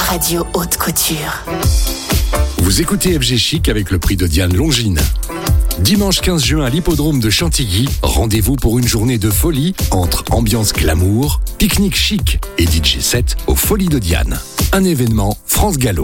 radio haute couture. Vous écoutez FG Chic avec le prix de Diane Longines. Dimanche 15 juin à l'hippodrome de Chantilly, rendez-vous pour une journée de folie entre ambiance glamour, pique-nique chic et DJ set aux Folies de Diane. Un événement France Gallo.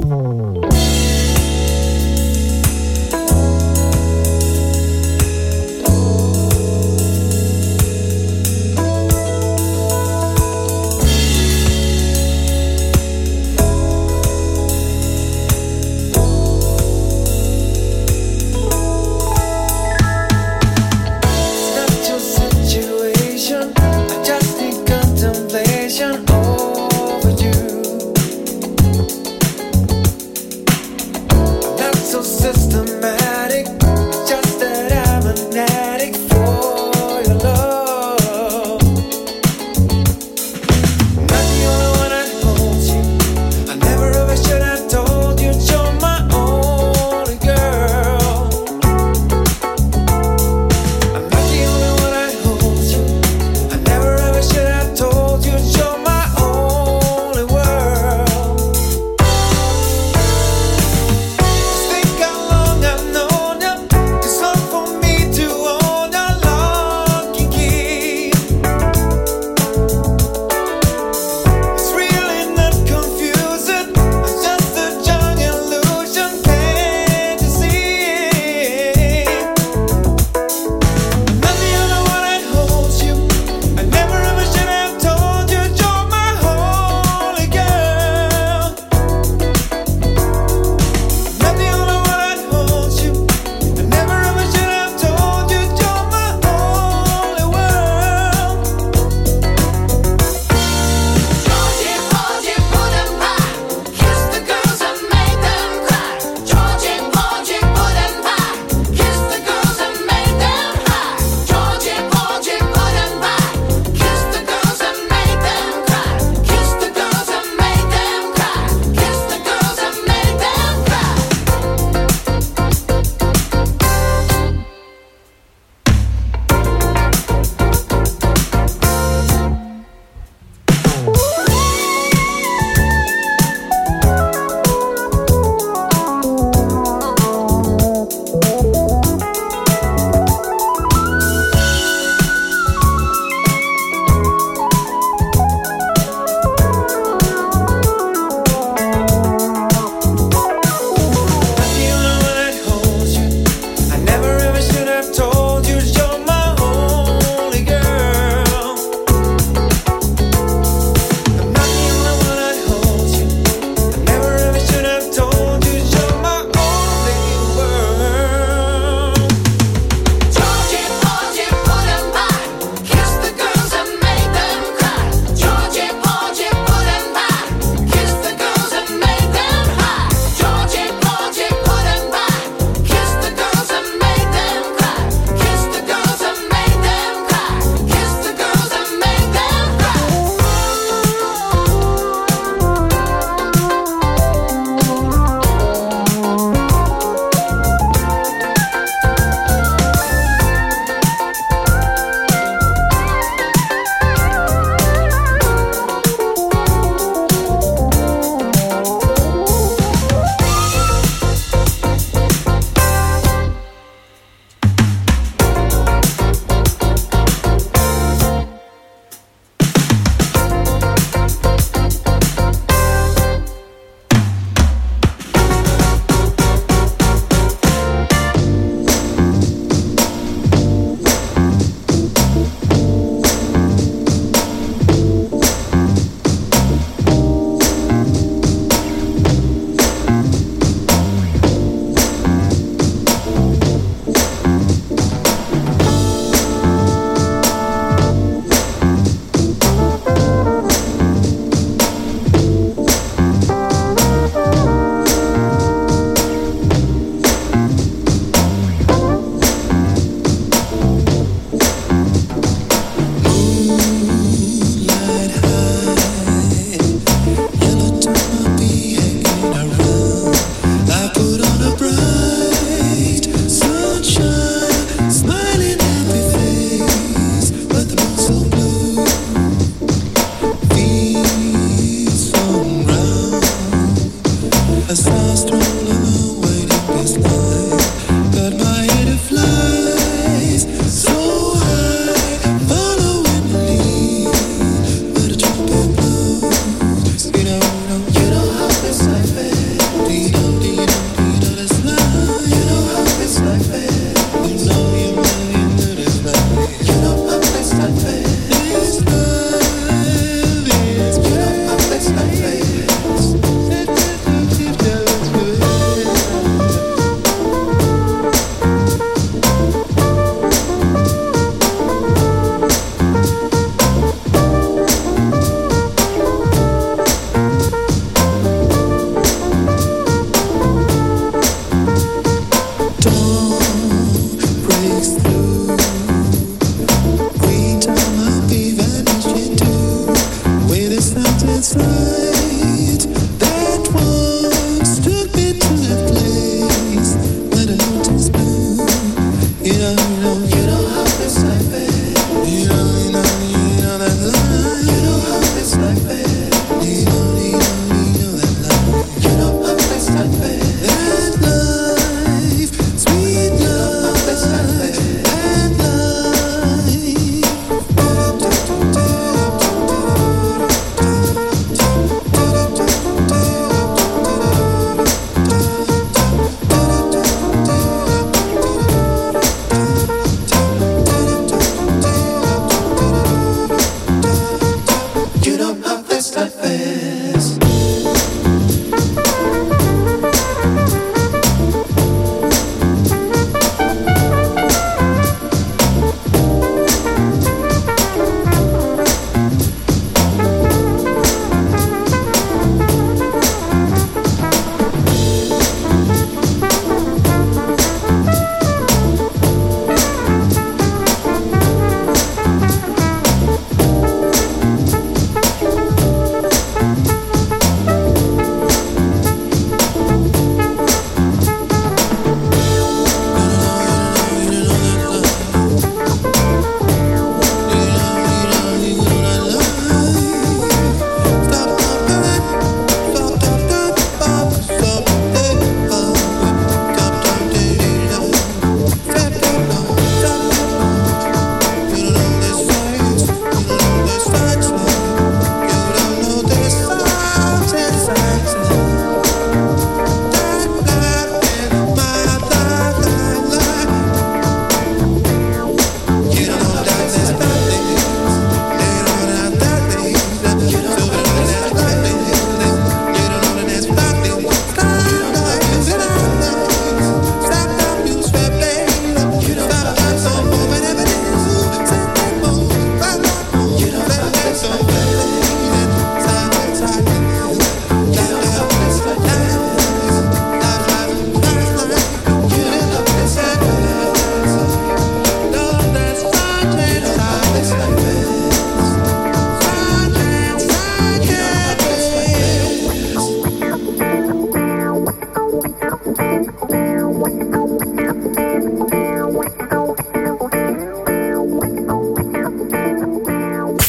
Over you.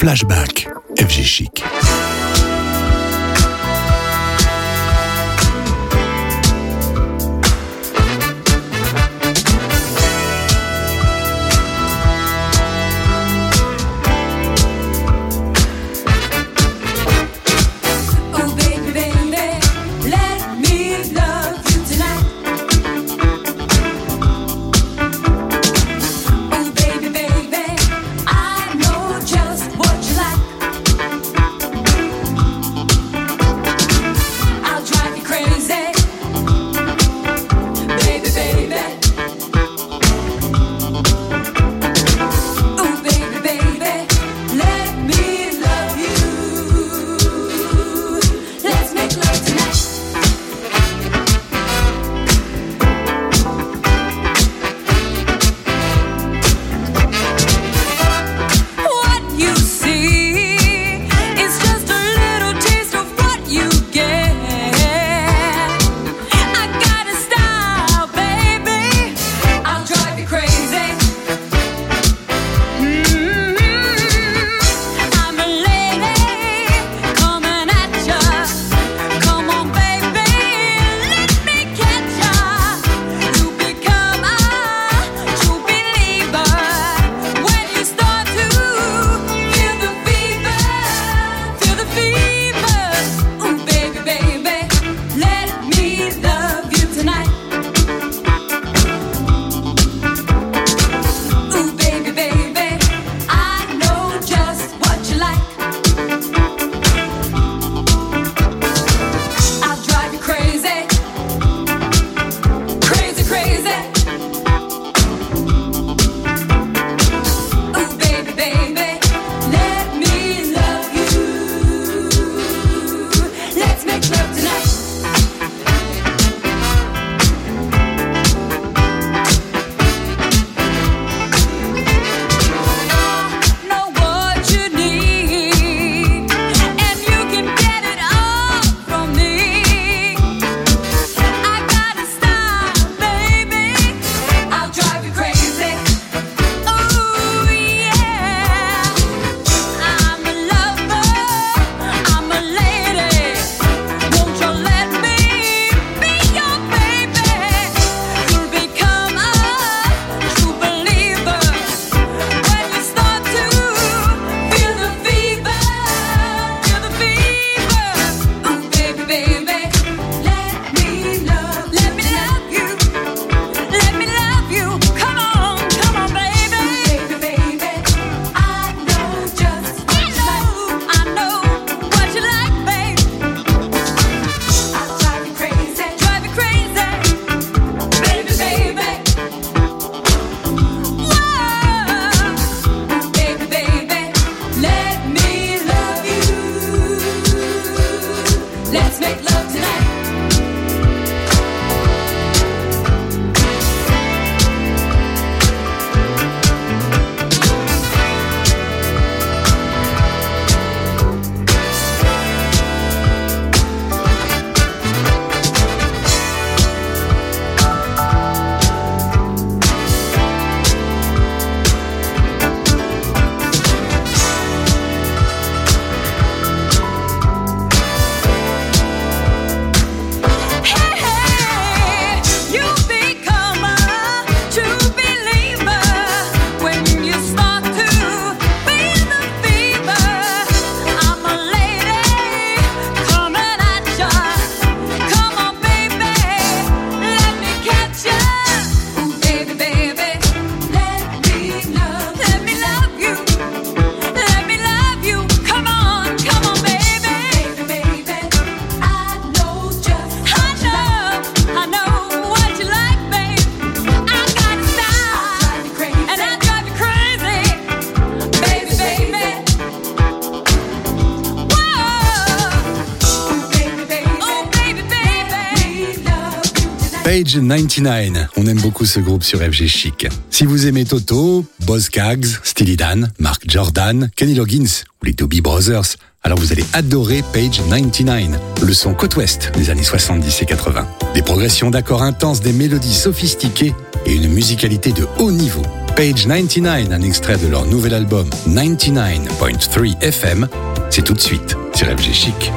Flashback, FG Chic. Page 99. On aime beaucoup ce groupe sur FG Chic. Si vous aimez Toto, Boz Scaggs, Steely Dan, Mark Jordan, Kenny Loggins ou les Doobie Brothers, alors vous allez adorer Page 99, le son Côte Ouest des années 70 et 80. Des progressions d'accords intenses, des mélodies sophistiquées et une musicalité de haut niveau. Page 99, un extrait de leur nouvel album 99.3 FM. C'est tout de suite sur FG Chic.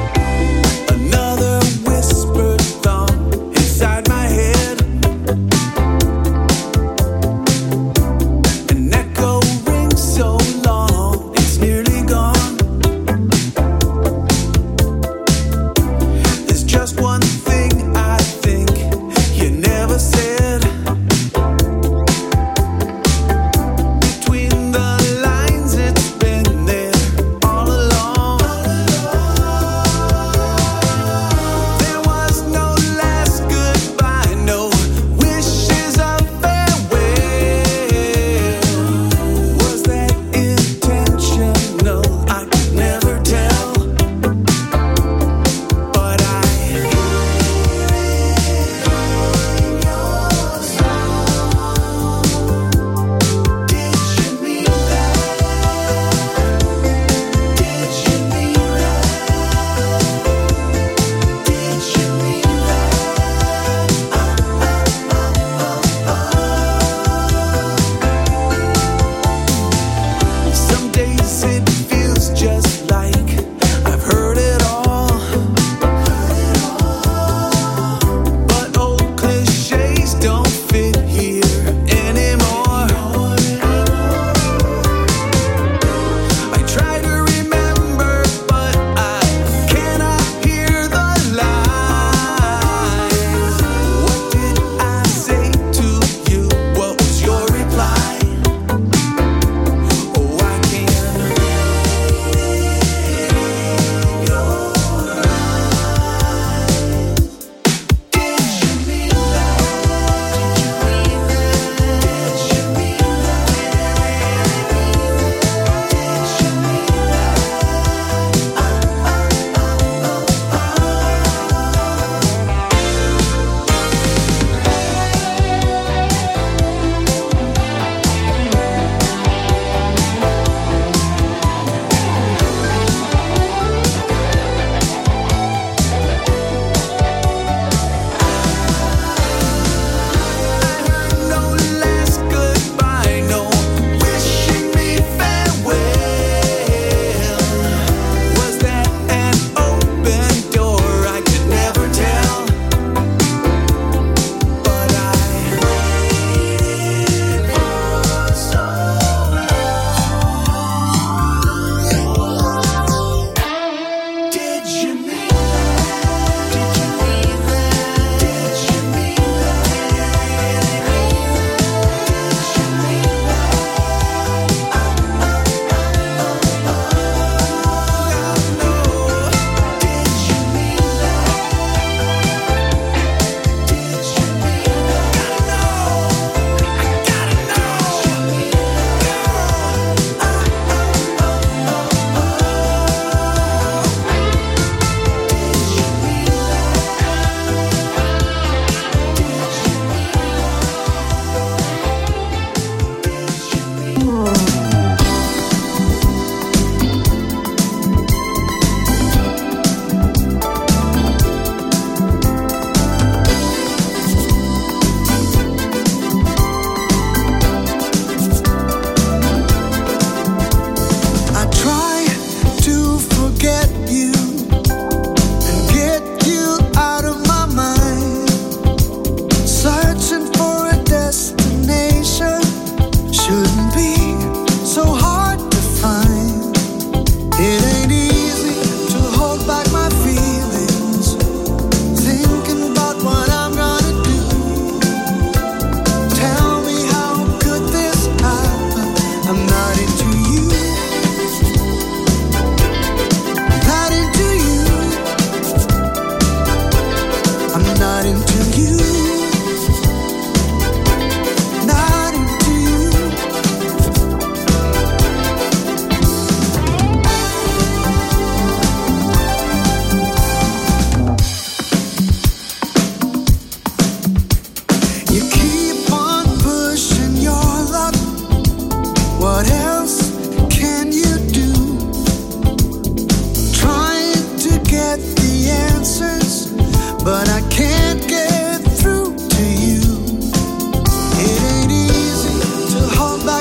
But I can't get through to you. It ain't easy to hold back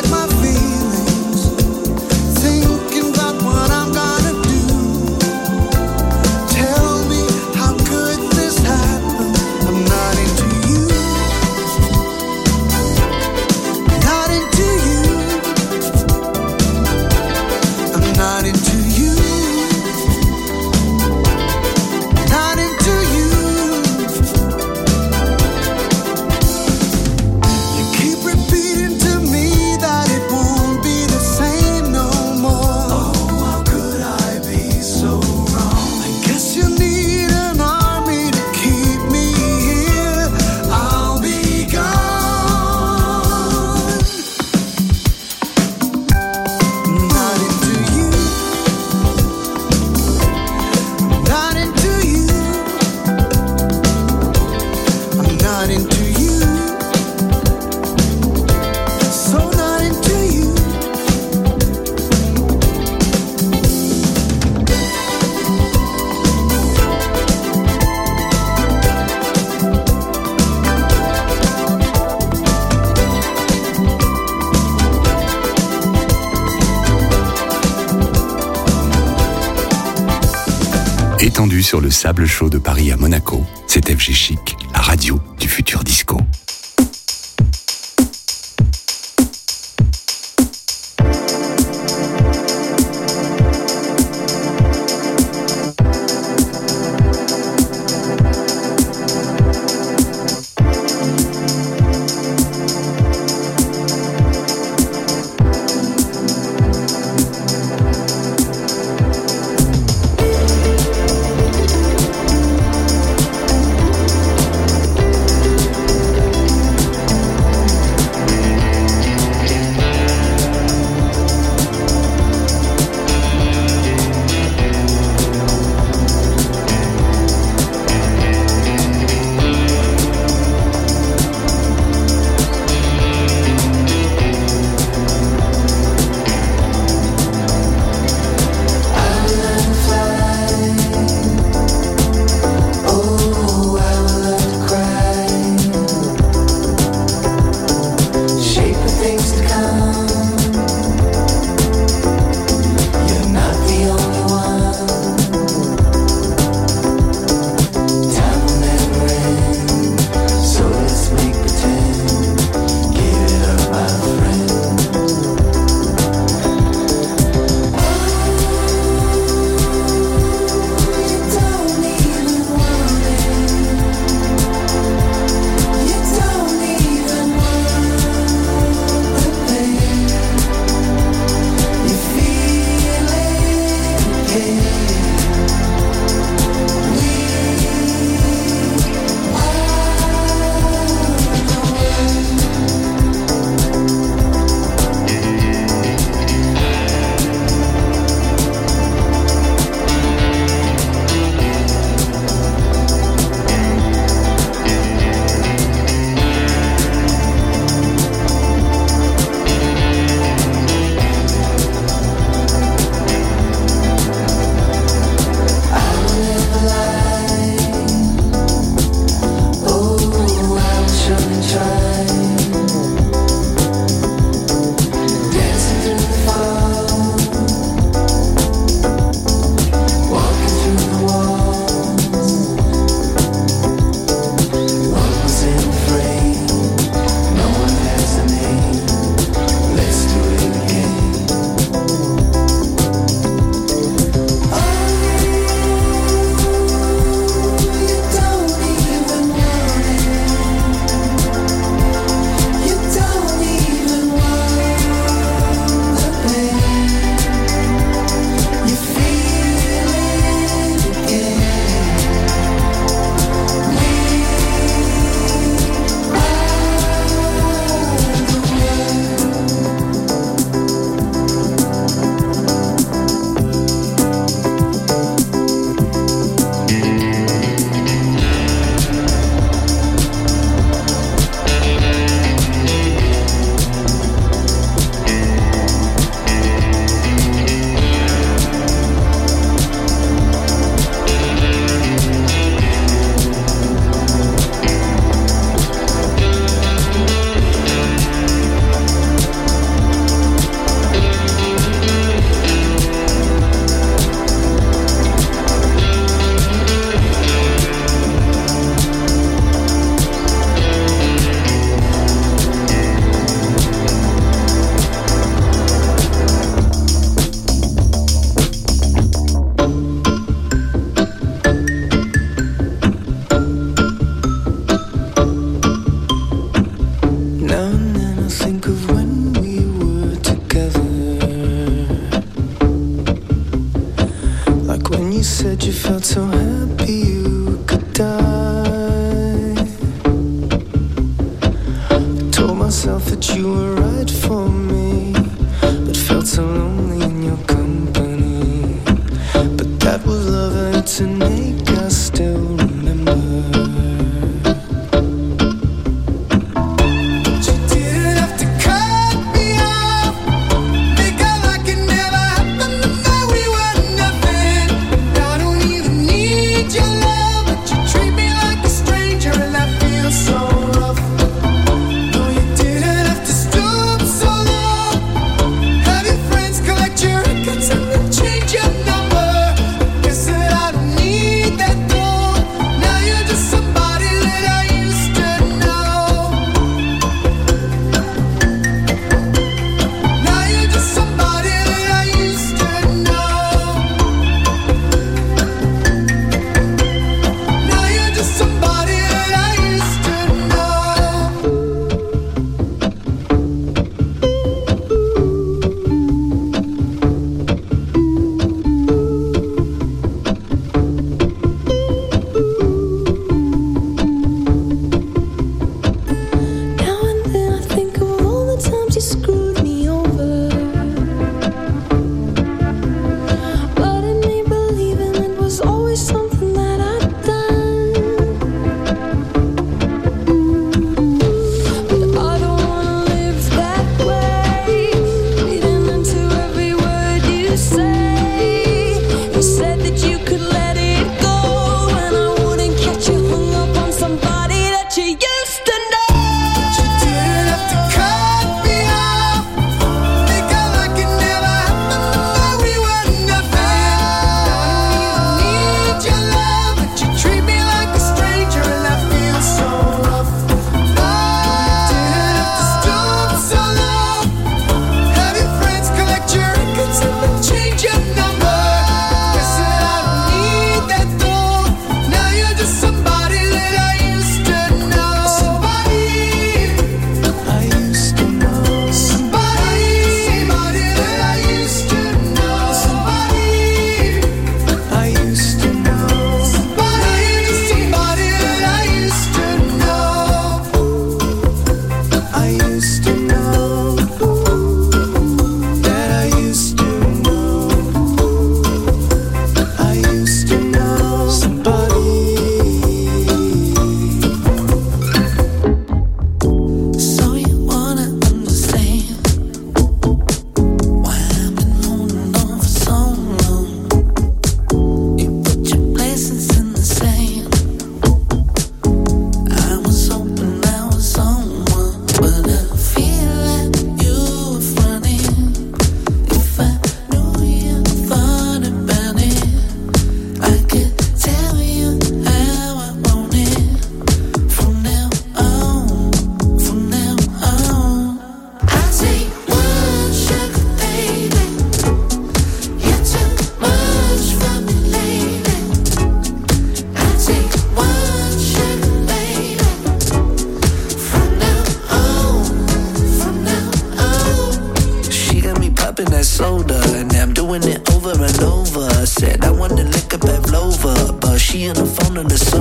Détendu sur le sable chaud de Paris à Monaco, c'est FG Chic, la radio du futur disco.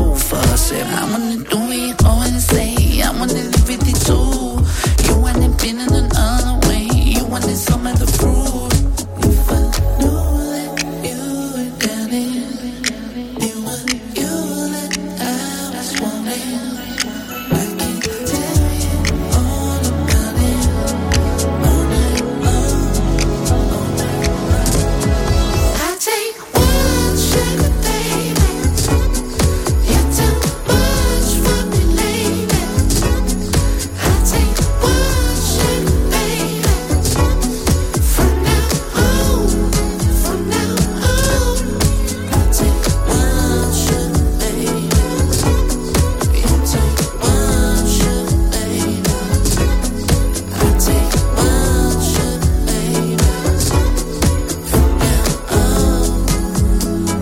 roof. I said, I wanna do it, go and say, I wanna live with it too. You wanna be in another way, you wanted some of the fruit. If I knew that you were getting, it was you that I was wanting. I can tell you all about it, all night long. I take one sugar baby, you're too much for me, lady. I take one sugar baby, from now on, from now on. I take one sugar baby, you take one sugar baby. I take one sugar baby, from now on.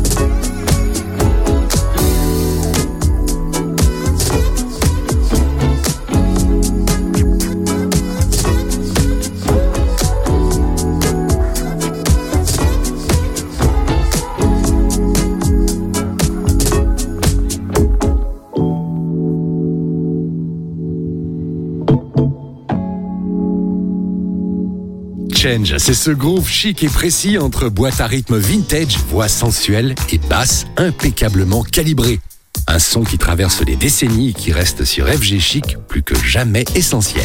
Change, c'est ce groove chic et précis entre boîte à rythme vintage, voix sensuelle et basse impeccablement calibrée. Un son qui traverse les décennies et qui reste sur FG Chic plus que jamais essentiel.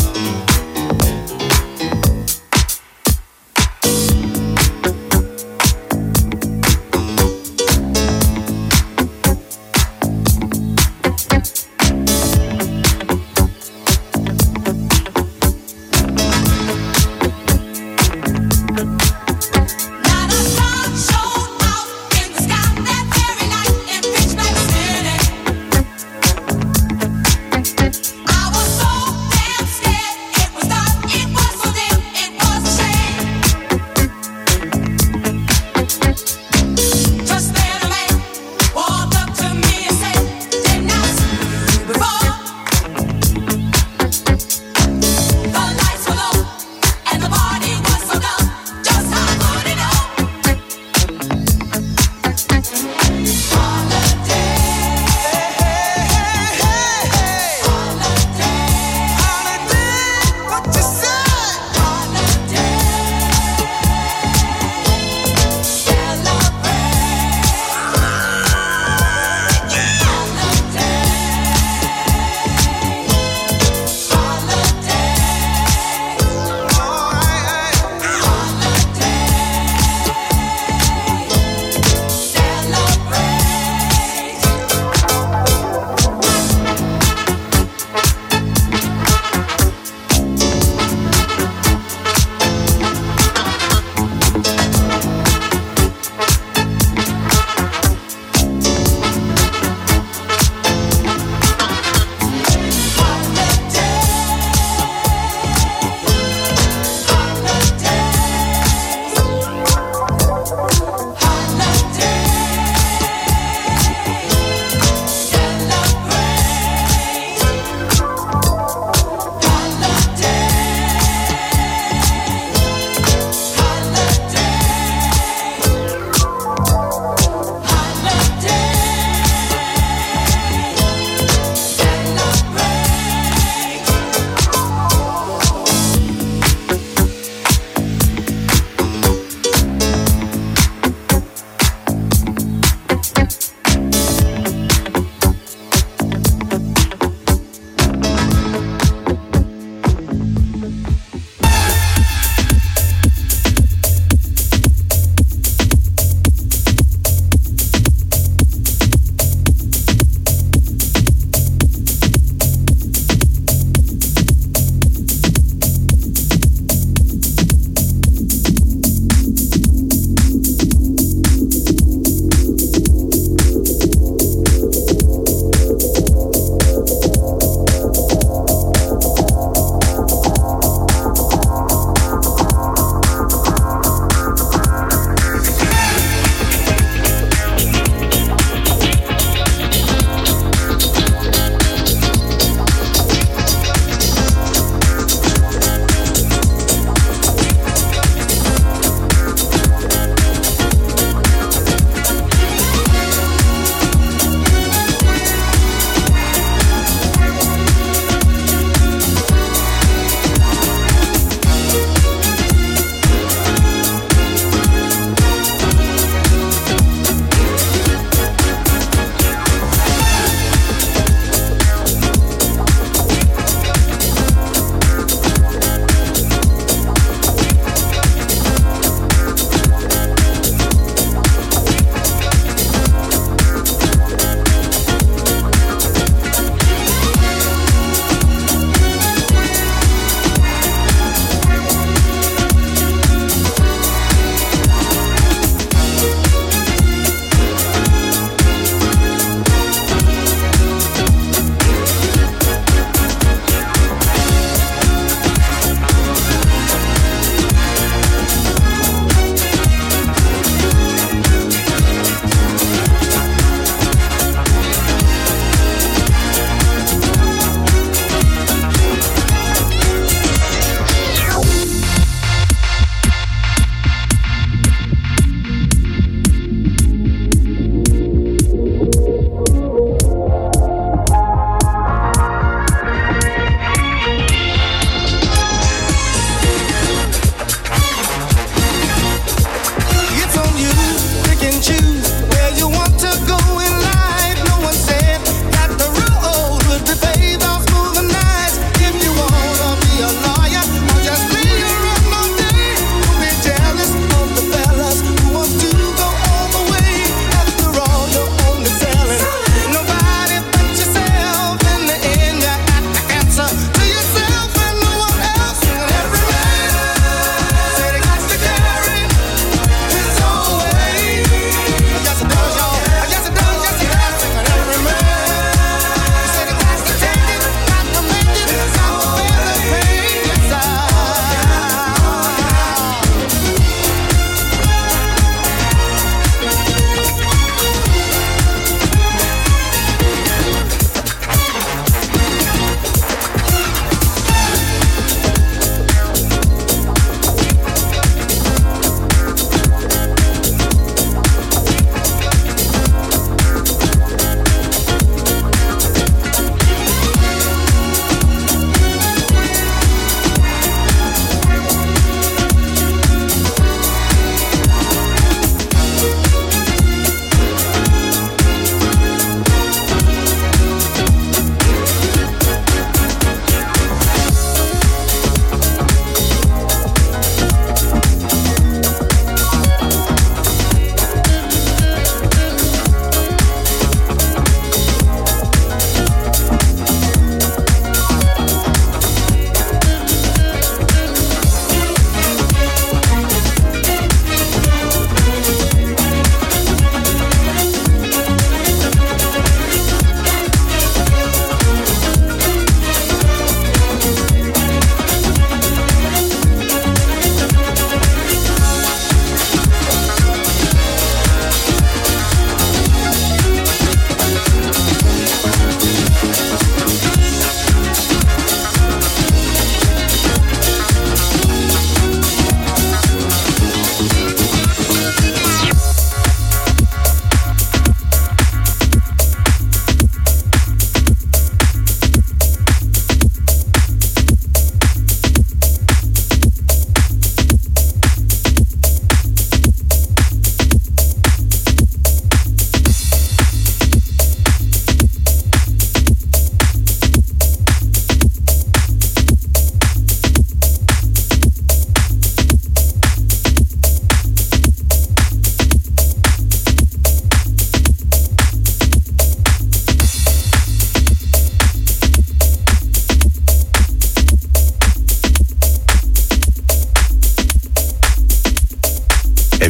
Not a star showed out in the sky that very night in Pittsburgh City. I was so damn scared.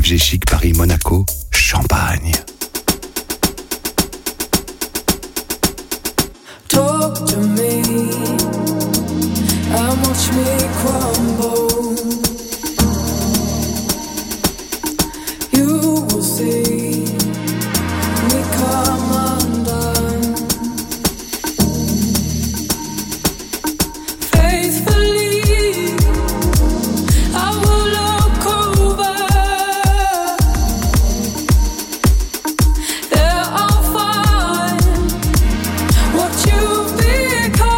FG Chic Paris-Monaco, Champagne. Talk to me and watch me crumble. You will see me come undone. Faithfully I will look over. There I'll find what you've become.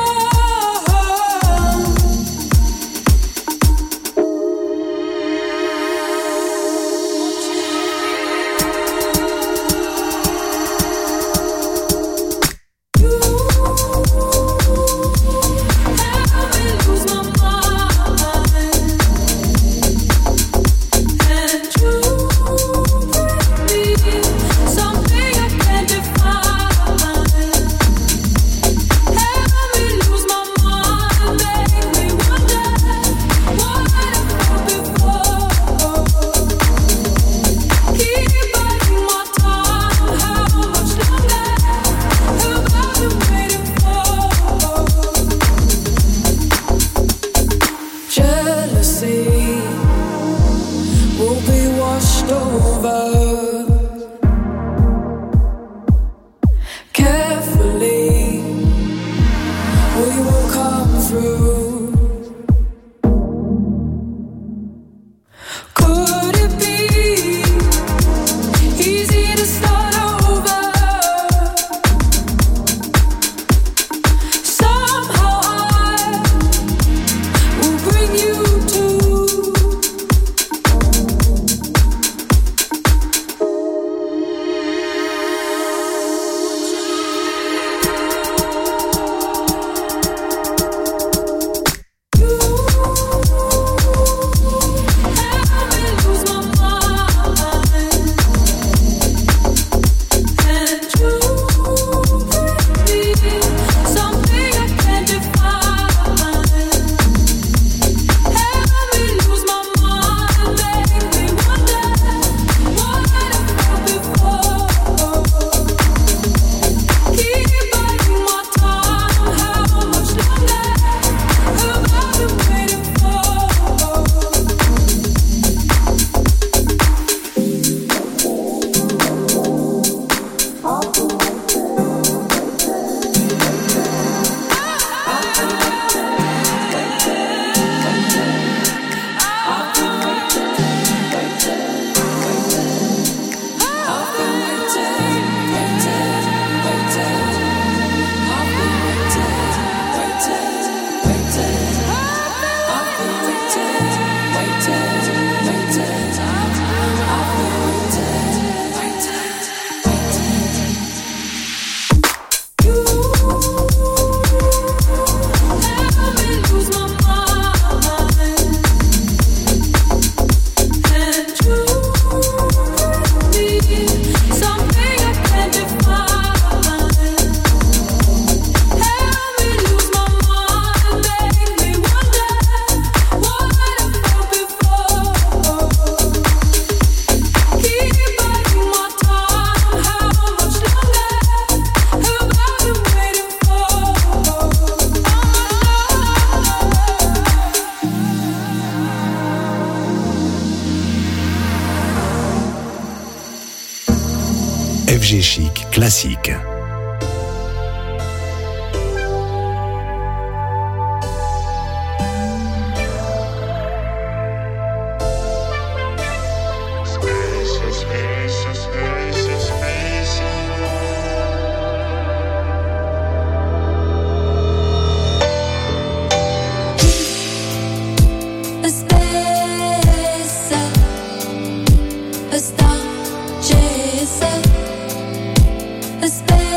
FG Chic Classique. A space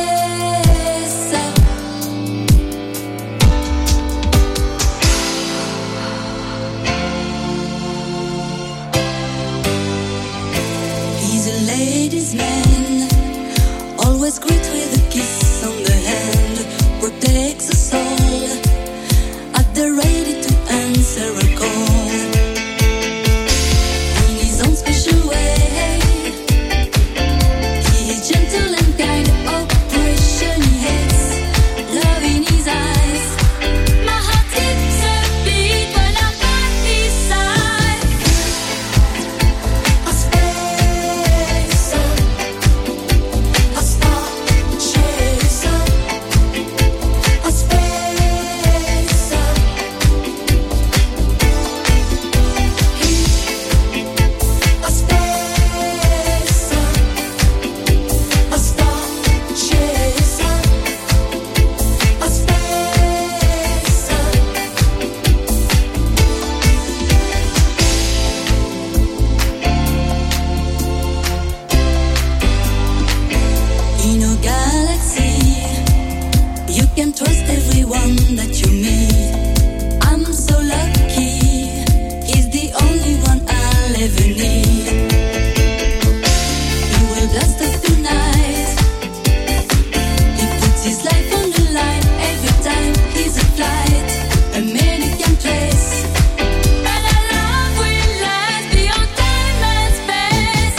his life on the line every time he's a flight. A man he can trace. And our love will last beyond time and space.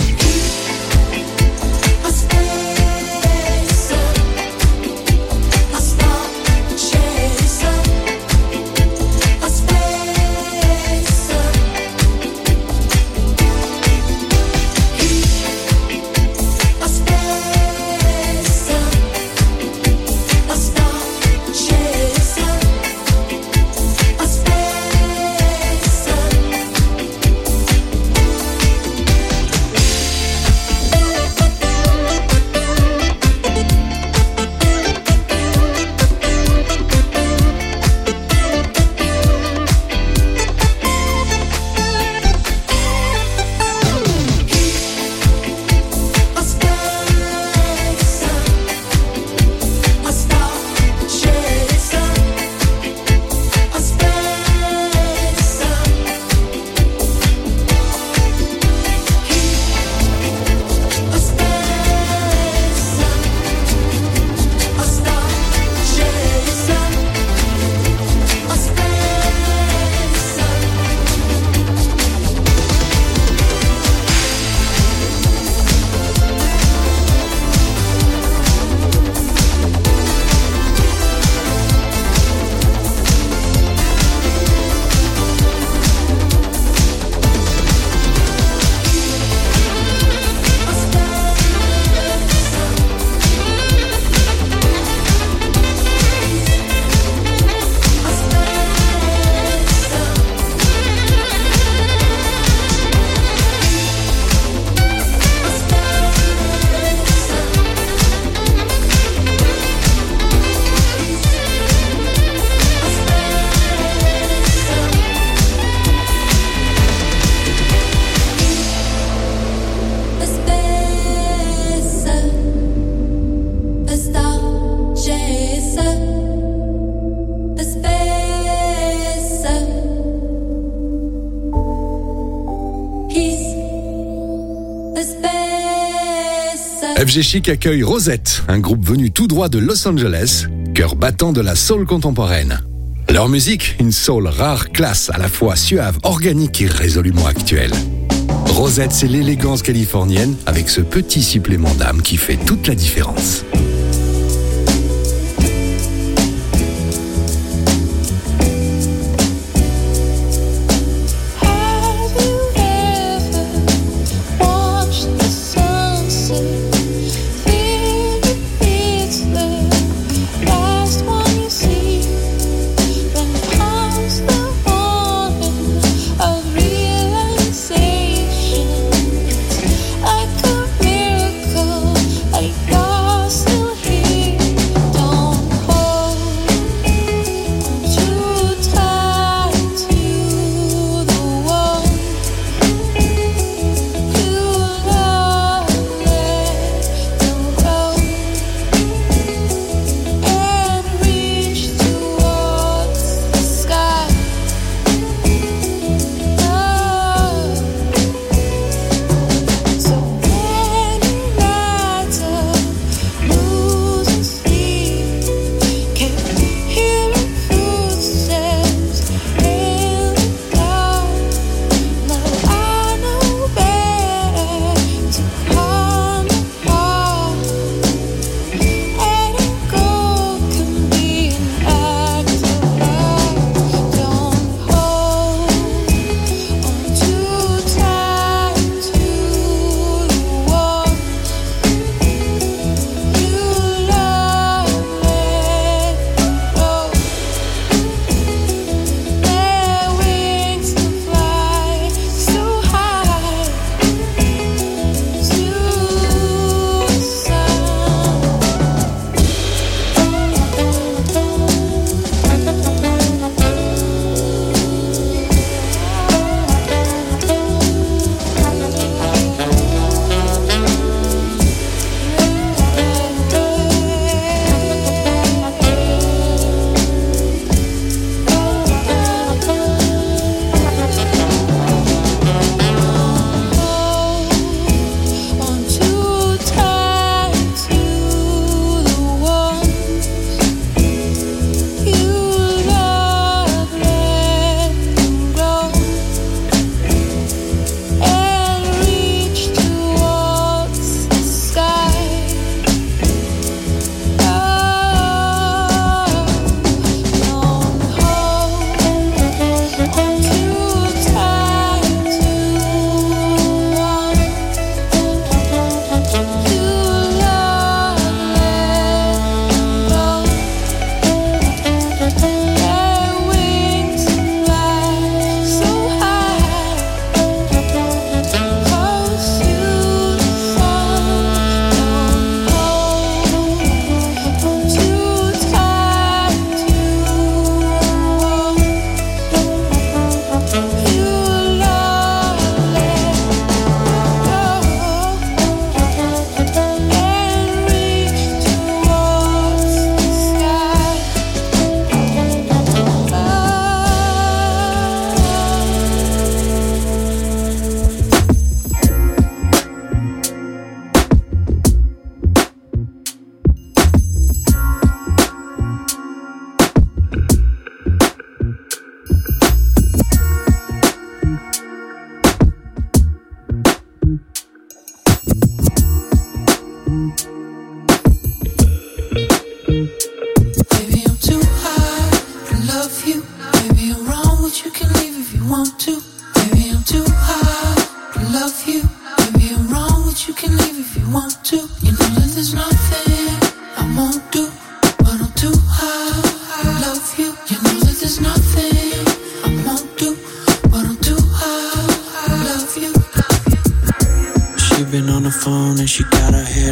A spacer, a star chaser. A spacer. A spacer, a star chaser. A spacer. A spacer, a star chaser. A spacer. A spacer, a star chaser. A FG Chic accueille Rosette, un groupe venu tout droit de Los Angeles, cœur battant de la soul contemporaine. Leur musique, une soul rare classe, à la fois suave, organique et résolument actuelle. Rosette, c'est l'élégance californienne avec ce petit supplément d'âme qui fait toute la différence. Have you ever watched the sunset? Feel it's the last one you see. Then comes the morning of realization. Like a miracle, like God still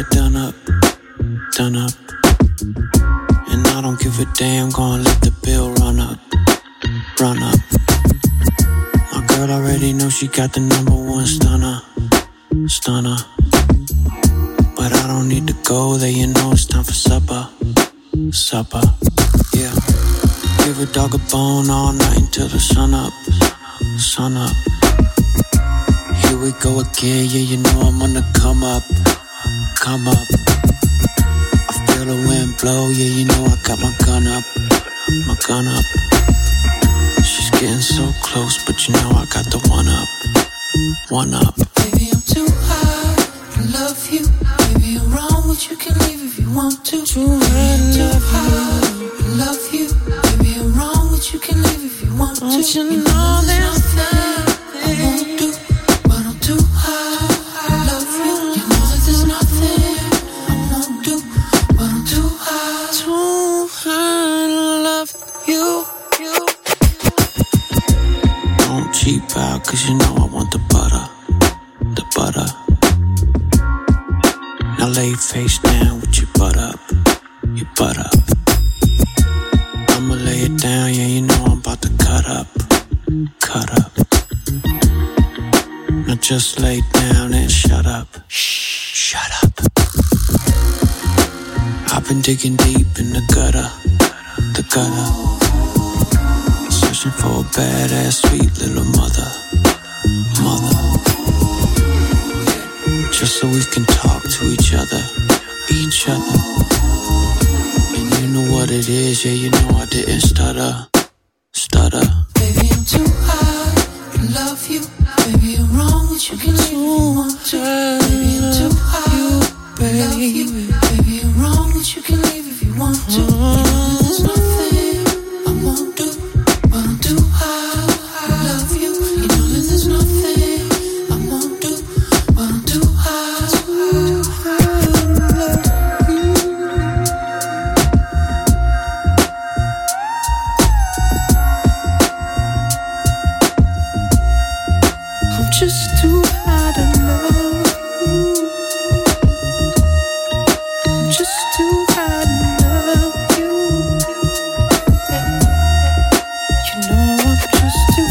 get done up. And I don't give a damn, gonna let the bill run up. My girl already knows she got the number one stunner. But I don't need to go there, you know it's time for supper. Yeah. Give a dog a bone all night until the sun up. Here we go again, yeah, you know I'm on the come up. I feel the wind blow, yeah, you know I got my gun up. She's getting so close, but you know I got the one up. Baby, I'm too high to love you. Baby, you're wrong, but you can leave if you want to. Too high to love you. Baby, you're wrong, but you can leave if you want to. Don't you know there's nothing I won't do, but I'm too high to love you. You know that there's nothing I won't do, but I'm too high to love you. Don't cheap out, cause you know I want the butter. Now lay face down with your butt up. I'ma lay it down, yeah, you know I'm about to cut up. Now just lay down and shut up. Shut up. I've been digging deep in the gutter. Searching for a badass, sweet little mother. Just so we can talk to each other. And you know what it is, yeah, you know I didn't stutter. Baby, I'm too high to love you. Baby, you're wrong, but you can leave if you want to. Baby, I'm too high to love you. Baby, you're wrong, but you can leave if you want to. You know there's nothing I won't do, but I'm too high to love you. You know that there's nothing I won't do, but I'm too high to love you. I'm just too high to love you. I'm just too high to love you. You know I'm just too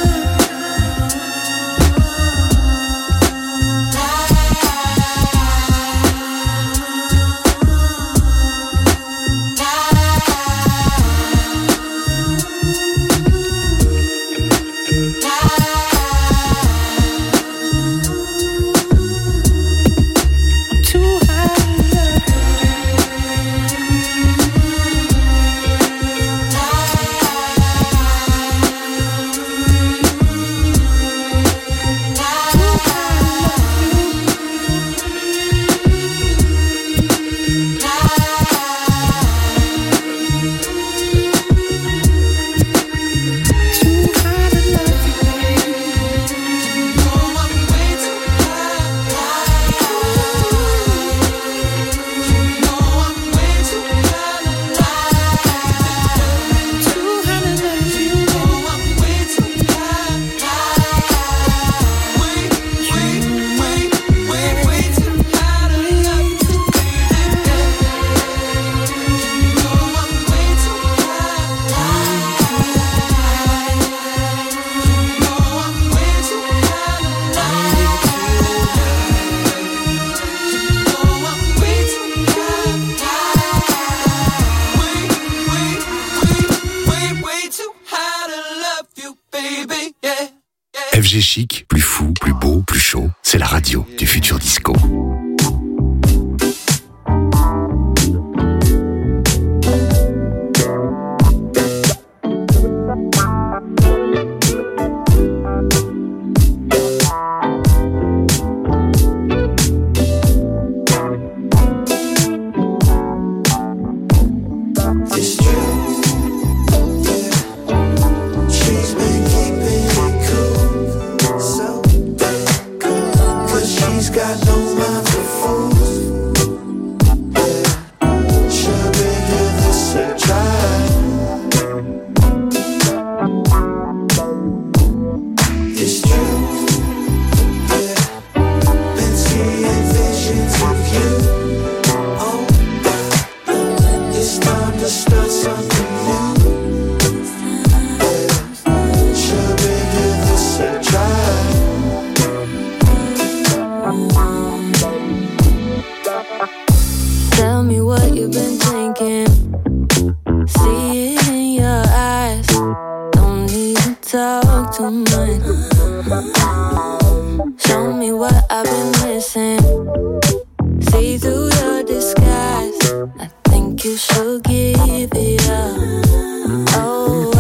FG Chic, plus fou, plus beau, plus chaud, c'est la radio du futur disco. Been seeing visions of you. give it up. Oh.